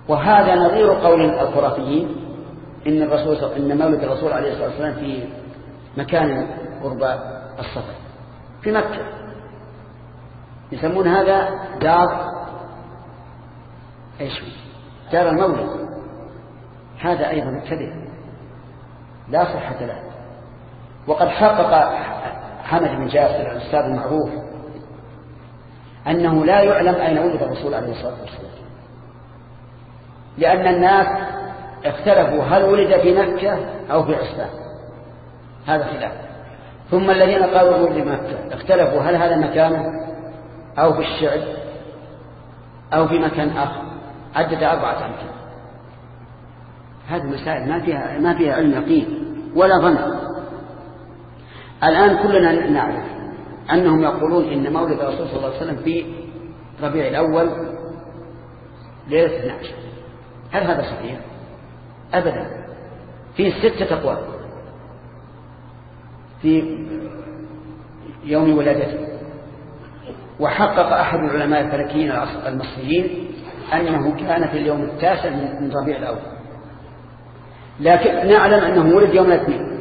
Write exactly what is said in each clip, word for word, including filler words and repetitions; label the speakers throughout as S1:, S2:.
S1: وهذا نظير قول الخرافيين إن الرسول إن مولد الرسول عليه الصلاة والسلام في مكان قرب الصفا في مكة، يسمون هذا دار ايش دار المولد. هذا أيضا كذب لا صحة له. وقد حقق حمد بن جاسر الأستاذ المعروف أنه لا يعلم أين ولد الرسول عليه الصلاة والسلام، لأن الناس اختلفوا هل ولد في مكة أو في عسفان، هذا خلاف. ثم الذين قالوا ولد في مكة اختلفوا هل هذا مكانه أو في الشعب أو في مكان آخر، عدد أربعة أمكنة. هذه مسائل ما فيها ما فيها علم يقين ولا ظن. الآن كلنا نعرف أنهم يقولون إن مولد الرسول صلى الله عليه وسلم في ربيع الأول ليلة اثني عشر. هل هذا صحيح؟ أبدا. في ستة أقوال في يوم ولادته. وحقق أحد العلماء الفلكيين المصريين أنه كان في اليوم التاسع من ربيع الأول، لكن نعلم أنه ولد يوم الاثنين.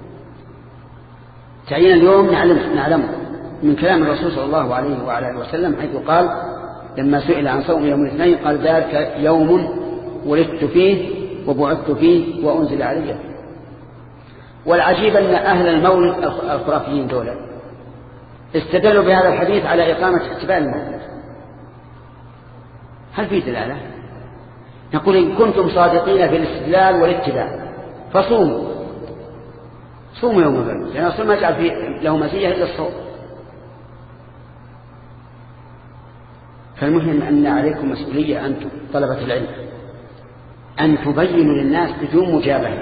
S1: تعيين اليوم نعلم نعلم من كلام الرسول صلى الله عليه وعلى اله وسلم، حيث قال لما سئل عن صوم يوم الاثنين قال ذلك يوم ولدت فيه وبعثت فيه وأنزل علي. والعجيب أن أهل المولد الخرافيين دولة استدلوا بهذا الحديث على إقامة احتفال المولد. هل في دلالة؟ نقول إن كنتم صادقين في الاستدلال والاتباع فصوموا صوموا يوم الغد، لأن الصوم ما يجعل فيه له مزية إلا الصوم. فالمهم أن عليكم مسؤولية أنتم طلبة العلم أن تبينوا للناس بدون مجابهة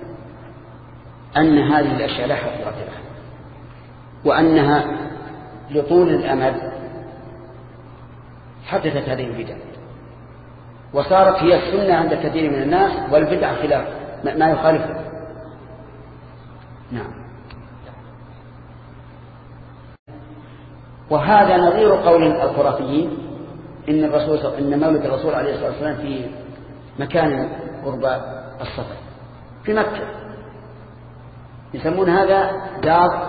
S1: أن هذه الأشياء لا حقيقة لها، وأنها لطول الأمد حدثت هذه البدع وصارت هي السنة عند كثير من الناس، والبدع خلاف ما يخالفها. نعم. وهذا نظير قول الخرافيين إن الرسول إن مولد الرسول عليه الصلاة والسلام في مكان قرب الصفا في مكة، يسمون هذا دار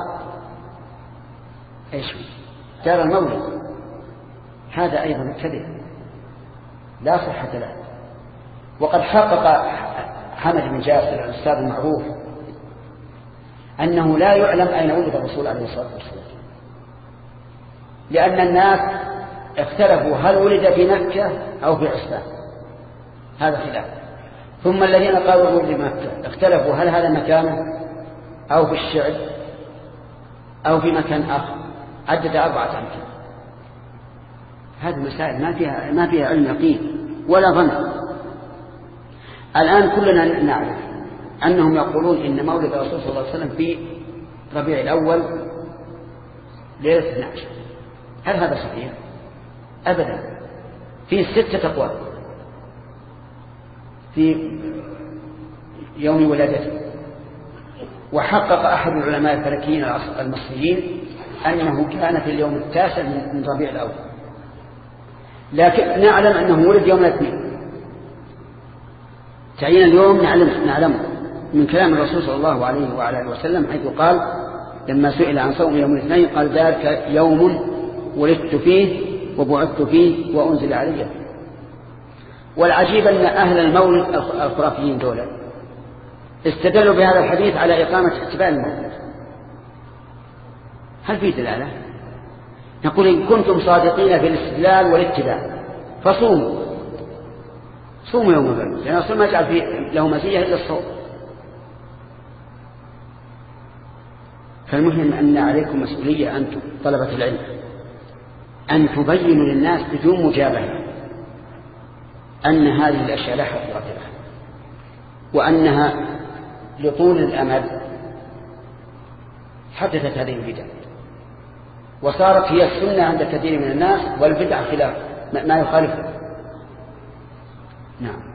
S1: ايش دار المولد. هذا أيضا كذب لا صحة له. وقد حقق حمد بن جاسر الأستاذ المعروف أنه لا يعلم أين ولد الرسول عليه الصلاة والسلام، لأن الناس اختلفوا هل ولد في مكة أو في عسفان، هذا خلاف. ثم الذين قالوا ولد في مكة اختلفوا هل هذا مكانه أو في الشعب أو في مكان آخر، عدد أربعة أمكنة. هذه مسائل ما فيها ما فيها علم يقين ولا ظن. الآن كلنا نعرف أنهم يقولون إن مولد الرسول صلى الله عليه وسلم في ربيع الأول ليلة اثني عشر. هل هذا صحيح؟ أبدا. في ستة أقوال في يوم ولادته. وحقق أحد العلماء الفلكيين المصريين أنه كان في اليوم التاسع من ربيع الأول، لكن نعلم أنه ولد يوم الاثنين. تعيين اليوم نعلم نعلم من كلام الرسول صلى الله عليه وعلى اله وسلم، حيث قال لما سئل عن صوم يوم الاثنين قال ذلك يوم ولدت فيه وبعثت فيه وأنزل علي. والعجيب أن أهل المولد الخرافيين دولة استدلوا بهذا الحديث على إقامة احتفال المولد. هل في دلالة؟ نقول إن كنتم صادقين في الاستدلال والاتباع فصوموا صوموا يوم الغد، لأن الصوم ما يجعل فيه له مزية إلا الصوم. فالمهم أن عليكم مسؤولية أنتم طلبة العلم أن تبينوا للناس بدون مجابهة أن هذه الأشياء لا حقيقة لها، وأنها لطول الأمد حدثت هذه البدع وصارت هي السنة عند كثير من الناس، والبدع خلاف ما يخالفها. نعم.